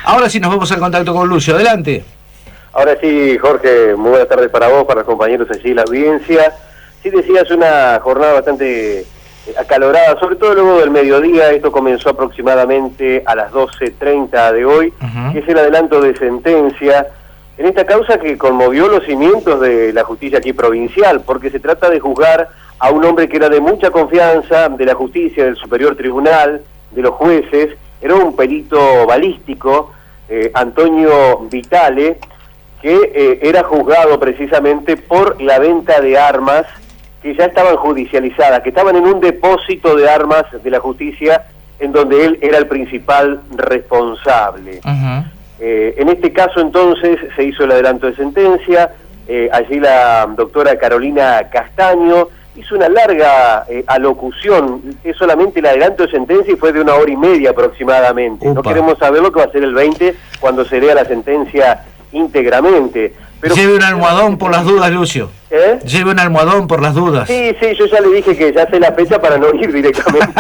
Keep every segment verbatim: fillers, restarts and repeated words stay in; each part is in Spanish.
Ahora sí nos vamos al contacto con Lucio, adelante. Ahora sí, Jorge, muy buenas tardes para vos, para los compañeros allí en la audiencia. Sí decías, una jornada bastante acalorada, sobre todo luego del mediodía. Esto comenzó aproximadamente a las doce treinta de hoy, uh-huh. que es el adelanto de sentencia en esta causa que conmovió los cimientos de la justicia aquí provincial, porque se trata de juzgar a un hombre que era de mucha confianza de la justicia, del Superior Tribunal, de los jueces. Era un perito balístico, eh, Antonio Vitale, que eh, era juzgado precisamente por la venta de armas que ya estaban judicializadas, que estaban en un depósito de armas de la justicia en donde él era el principal responsable. Uh-huh. Eh, en este caso entonces se hizo el adelanto de sentencia, eh, allí la doctora Carolina Castaño hizo una larga eh, alocución, es solamente el adelanto de sentencia y fue de una hora y media aproximadamente. Upa. No queremos saber lo que va a ser el veinte cuando se lea la sentencia íntegramente. Pero lleve un almohadón por las dudas, Lucio. ¿Eh? Lleve un almohadón por las dudas. Sí, sí, yo ya le dije que ya sé la fecha para no ir directamente.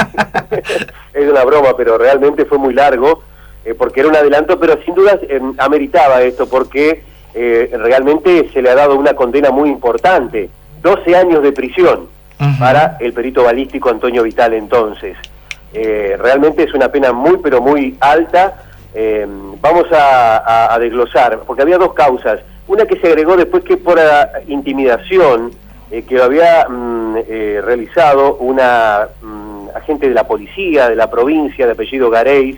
Es una broma, pero realmente fue muy largo, eh, porque era un adelanto, pero sin dudas eh, ameritaba esto, porque eh, realmente se le ha dado una condena muy importante. doce años de prisión uh-huh. para el perito balístico Antonio Vitale entonces. Eh, realmente es una pena muy, pero muy alta. Eh, vamos a, a, a desglosar, porque había dos causas. Una que se agregó después, que por uh, intimidación, eh, que lo había mm, eh, realizado una mm, agente de la policía de la provincia de apellido Gareis,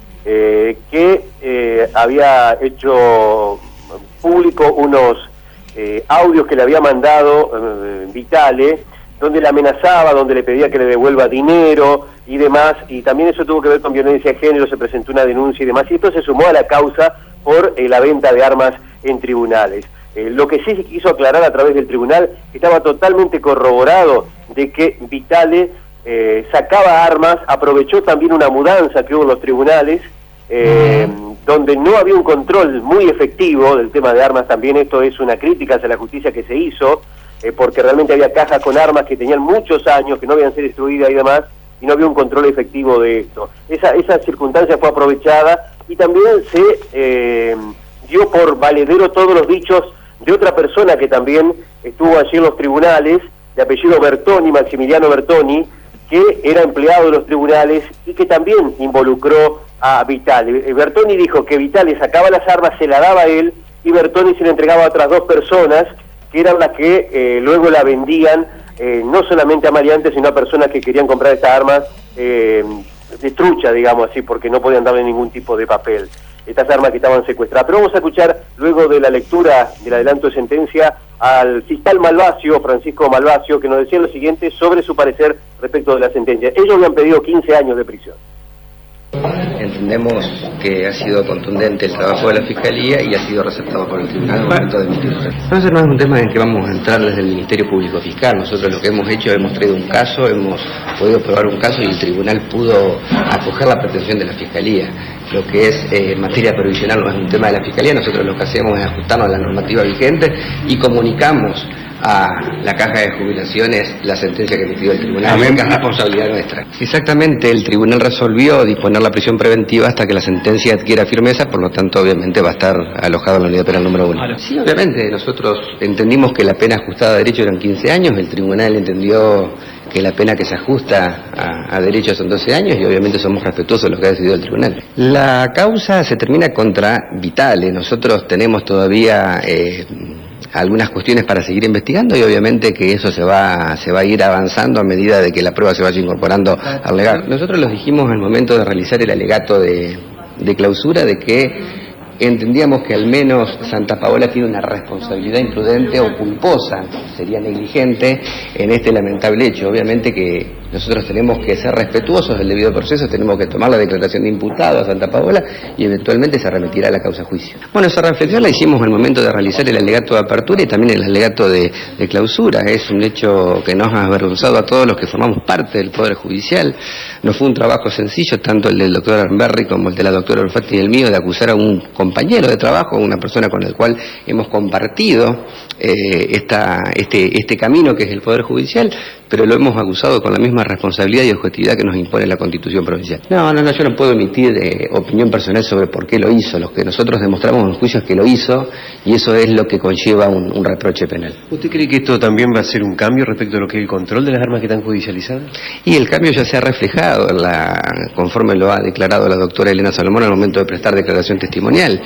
eh, que eh, había hecho público unos eh, audios que le había mandado eh, Vitale, donde le amenazaba, donde le pedía que le devuelva dinero y demás, y también eso tuvo que ver con violencia de género, se presentó una denuncia y demás, y esto se sumó a la causa por eh, la venta de armas en tribunales. Eh, lo que sí se quiso aclarar a través del tribunal, estaba totalmente corroborado de que Vitale eh, sacaba armas, aprovechó también una mudanza que hubo en los tribunales, eh, uh-huh. donde no había un control muy efectivo del tema de armas. También esto es una crítica hacia la justicia que se hizo, eh, porque realmente había cajas con armas que tenían muchos años, que no habían sido destruidas y demás, y no había un control efectivo de esto. Esa, esa circunstancia fue aprovechada, y también se eh, dio por valedero todos los dichos de otra persona que también estuvo allí en los tribunales, de apellido Bertoni, Maximiliano Bertoni, que era empleado de los tribunales y que también involucró a Vitale. Bertoni dijo que Vitale sacaba las armas, se la daba a él, y Bertoni se la entregaba a otras dos personas, que eran las que eh, luego la vendían, eh, no solamente a maleantes, sino a personas que querían comprar estas armas eh, de trucha, digamos así, porque no podían darle ningún tipo de papel. Estas armas que estaban secuestradas. Pero vamos a escuchar, luego de la lectura del adelanto de sentencia, al fiscal Malvacio, Francisco Malvacio, que nos decía lo siguiente sobre su parecer respecto de la sentencia. Ellos habían pedido quince años de prisión. Entendemos que ha sido contundente el trabajo de la Fiscalía y ha sido receptado por el Tribunal al momento de emitirlo. Entonces no es un tema en que vamos a entrar desde el Ministerio Público Fiscal. Nosotros lo que hemos hecho, hemos traído un caso, hemos podido probar un caso y el Tribunal pudo acoger la pretensión de la Fiscalía. Lo que es eh, materia provisional no es un tema de la Fiscalía, nosotros lo que hacemos es ajustarnos a la normativa vigente y comunicamos a la Caja de Jubilaciones la sentencia que emitió el Tribunal, que es responsabilidad nuestra. Exactamente, el Tribunal resolvió disponer la prisión preventiva hasta que la sentencia adquiera firmeza, por lo tanto obviamente va a estar alojado en la unidad penal número uno. Claro. Sí, obviamente, nosotros entendimos que la pena ajustada a derecho eran quince años, el Tribunal entendió que la pena que se ajusta a, a derecho son doce años y obviamente somos respetuosos de lo que ha decidido el Tribunal. La causa se termina contra Vitale, nosotros tenemos todavía Eh, algunas cuestiones para seguir investigando y obviamente que eso se va se va a ir avanzando a medida de que la prueba se vaya incorporando al legato. Nosotros los dijimos al momento de realizar el alegato de, de clausura de que entendíamos que al menos Santa Paola tiene una responsabilidad imprudente o culposa, sería negligente en este lamentable hecho. Obviamente que nosotros tenemos que ser respetuosos del debido proceso, tenemos que tomar la declaración de imputado a Santa Paola y eventualmente se remitirá a la causa a juicio. Bueno, esa reflexión la hicimos al momento de realizar el alegato de apertura y también el alegato de, de clausura. Es un hecho que nos ha avergonzado a todos los que formamos parte del Poder Judicial. No fue un trabajo sencillo, tanto el del doctor Armberri como el de la doctora Olfatti y el mío, de acusar a un compañero de trabajo, una persona con la cual hemos compartido eh, esta, este, este camino que es el Poder Judicial, pero lo hemos acusado con la misma máxima responsabilidad y objetividad que nos impone la Constitución provincial. No, no, no, yo no puedo emitir eh, opinión personal sobre por qué lo hizo. Lo que nosotros demostramos en juicio es que lo hizo, y eso es lo que conlleva un, un reproche penal. ¿Usted cree que esto también va a ser un cambio respecto a lo que es el control de las armas que están judicializadas? Y el cambio ya se ha reflejado en la, conforme lo ha declarado la doctora Elena Salomón al momento de prestar declaración testimonial.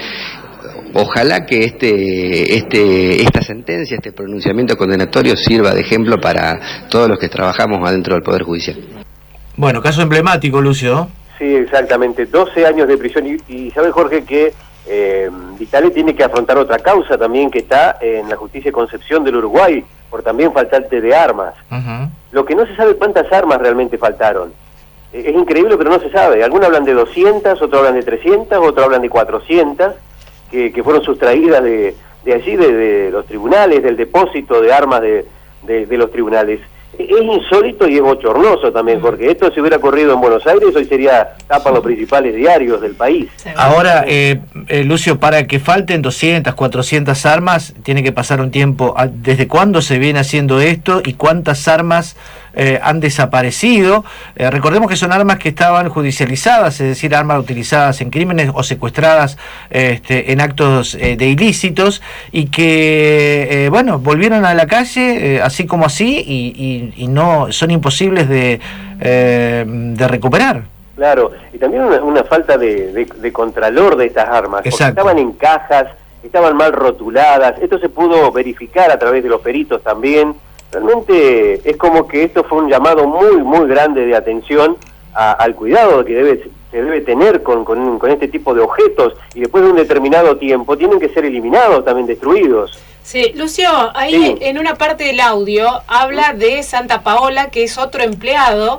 Ojalá que este, este, esta sentencia, este pronunciamiento condenatorio sirva de ejemplo para todos los que trabajamos adentro del Poder Judicial. Bueno, caso emblemático, Lucio. Sí, exactamente, doce años de prisión. Y, y sabe, Jorge, que eh, Vitale tiene que afrontar otra causa también que está en la justicia de Concepción del Uruguay, por también faltante de armas. Uh-huh. Lo que no se sabe cuántas armas realmente faltaron. Eh, es increíble, pero no se sabe. Algunos hablan de doscientas, otros hablan de trescientas, otros hablan de cuatrocientas. Que, que fueron sustraídas de, de allí, de, de los tribunales, del depósito de armas de, de, de los tribunales. Es insólito y es bochornoso también, porque esto si hubiera ocurrido en Buenos Aires, hoy sería tapa los principales diarios del país. Ahora, eh, eh, Lucio, para que falten doscientas, cuatrocientas armas, tiene que pasar un tiempo. ¿Desde cuándo se viene haciendo esto y cuántas armas eh, han desaparecido? Eh, recordemos que son armas que estaban judicializadas, es decir, armas utilizadas en crímenes o secuestradas este, en actos eh, de ilícitos, y que, eh, bueno, volvieron a la calle eh, así como así, y, y y no son imposibles de, eh, de recuperar. Claro, y también una, una falta de, de, de contralor de estas armas, porque estaban en cajas, estaban mal rotuladas, esto se pudo verificar a través de los peritos también. Realmente es como que esto fue un llamado muy, muy grande de atención a, al cuidado que debe, se debe tener con, con, con este tipo de objetos, y después de un determinado tiempo tienen que ser eliminados, también destruidos. Sí, Lucio, ahí sí. En una parte del audio habla de Santa Paola, que es otro empleado,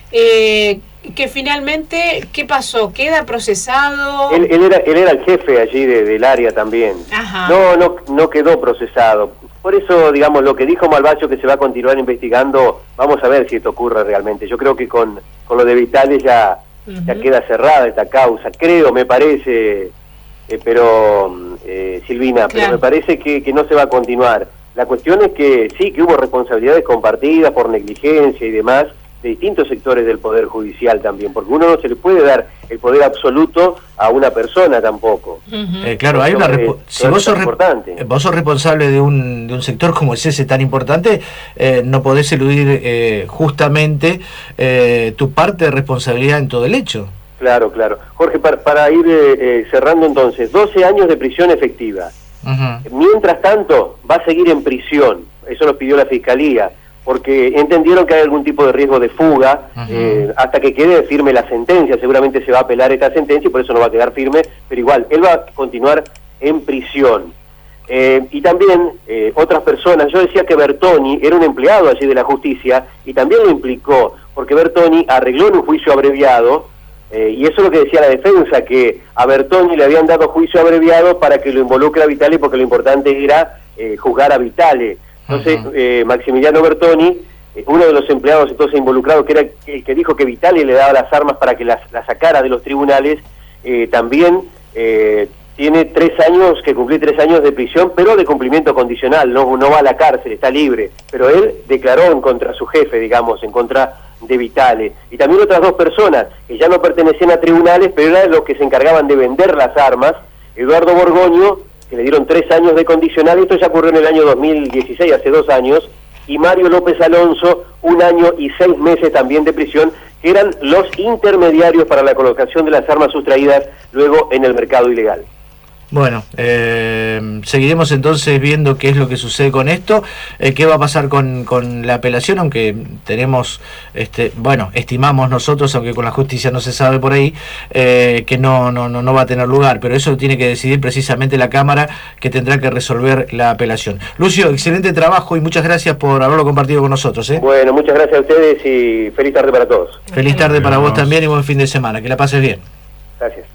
eh, que finalmente, ¿qué pasó? ¿Queda procesado? Él, él, era, él era el jefe allí de, del área también. Ajá. No, no, no quedó procesado. Por eso, digamos, lo que dijo Malvacio, que se va a continuar investigando, vamos a ver si esto ocurre realmente. Yo creo que con, con lo de Vitale ya, uh-huh. ya queda cerrada esta causa, creo, me parece... Eh, pero, eh, Silvina, claro. pero me parece que, que no se va a continuar. La cuestión es que sí, que hubo responsabilidades compartidas por negligencia y demás de distintos sectores del Poder Judicial también, porque uno no se le puede dar el poder absoluto a una persona tampoco. Uh-huh. eh, claro, hay una respo- si vos sos, re- vos sos responsable de un, de un sector como es ese tan importante, eh, no podés eludir eh, justamente eh, tu parte de responsabilidad en todo el hecho. Claro, claro. Jorge, para, para ir eh, eh, cerrando entonces, doce años de prisión efectiva. Uh-huh. Mientras tanto, va a seguir en prisión, eso lo pidió la Fiscalía, porque entendieron que hay algún tipo de riesgo de fuga, uh-huh. eh, hasta que quede firme la sentencia. Seguramente se va a apelar esta sentencia y por eso no va a quedar firme, pero igual, él va a continuar en prisión. Eh, y también eh, otras personas, yo decía que Bertoni era un empleado allí de la justicia, y también lo implicó, porque Bertoni arregló en un juicio abreviado. Eh, y eso es lo que decía la defensa, que a Bertoni le habían dado juicio abreviado para que lo involucre a Vitale, porque lo importante era eh, juzgar a Vitale. Entonces, uh-huh. eh, Maximiliano Bertoni, eh, uno de los empleados entonces involucrados, que era el que dijo que Vitale le daba las armas para que las, las sacara de los tribunales, eh, también eh, tiene tres años, que cumplir tres años de prisión, pero de cumplimiento condicional, no, no va a la cárcel, está libre. Pero él declaró en contra de su jefe, digamos, en contra de Vitale. Y también otras dos personas que ya no pertenecían a tribunales, pero eran los que se encargaban de vender las armas. Eduardo Borgoño, que le dieron tres años de condicional, esto ya ocurrió en el año dos mil dieciséis, hace dos años, y Mario López Alonso, un año y seis meses también de prisión, que eran los intermediarios para la colocación de las armas sustraídas luego en el mercado ilegal. Bueno, eh, seguiremos entonces viendo qué es lo que sucede con esto, eh, qué va a pasar con, con la apelación, aunque tenemos, este, bueno, estimamos nosotros, aunque con la justicia no se sabe por ahí, eh, que no, no, no, no va a tener lugar, pero eso lo tiene que decidir precisamente la Cámara, que tendrá que resolver la apelación. Lucio, excelente trabajo y muchas gracias por haberlo compartido con nosotros. ¿eh? Bueno, muchas gracias a ustedes y feliz tarde para todos. Feliz tarde para vos también y buen fin de semana, que la pases bien. Gracias.